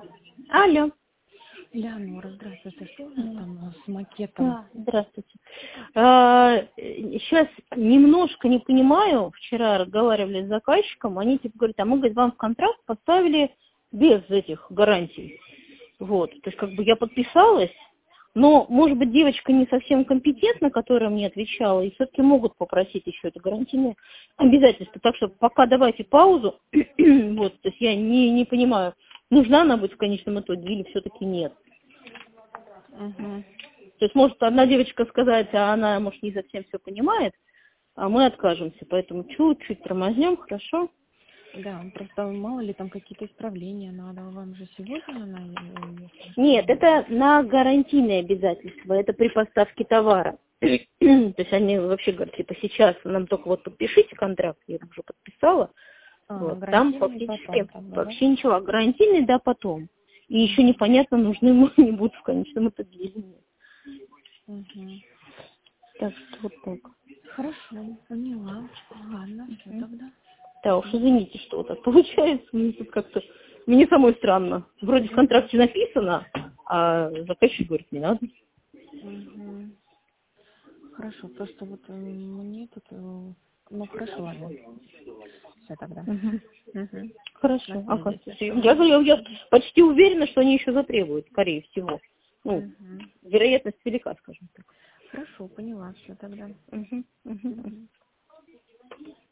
Алло. Леонора, здравствуйте. Что у нас там с макетом? Здравствуйте. Сейчас немножко не понимаю. Вчера разговаривали с заказчиком. Они типа говорят, а мы, говорит, вам в контракт поставили без этих гарантий. Вот. То есть как бы я подписалась, но, может быть, девочка не совсем компетентна, которая мне отвечала, и все-таки могут попросить еще это гарантийное обязательство. Так что пока давайте паузу. Вот, то есть я не понимаю, нужна она будет в конечном итоге или все-таки нет. Угу. То есть может одна девочка сказать, а она, может, не совсем все понимает, а мы откажемся. Поэтому чуть-чуть тормознем, хорошо? Да, просто мало ли там какие-то исправления надо. Вам же сегодня она... Нет, это на гарантийные обязательства, это при поставке товара. То есть они вообще говорят, типа сейчас нам только вот подпишите контракт, я уже подписала. Вот. Там фактически потом, вообще ничего, а гарантийный, да, потом. И еще непонятно, нужны ему не будут в конечном итоге или нет. Угу. Так что вот так. Хорошо, поняла. Ладно, все тогда. Да уж, извините, что вот так получается. Мне тут как-то... Мне самой странно. Вроде в контракте написано, а заказчик говорит, не надо. Угу. Хорошо, просто вот мне тут... Ну, хорошо, ладно. Все тогда. Угу. Хорошо, ага. Я говорю, я почти уверена, что они еще затребуют, скорее всего. Ну, вероятность велика, скажем так. Хорошо, поняла все тогда. Угу.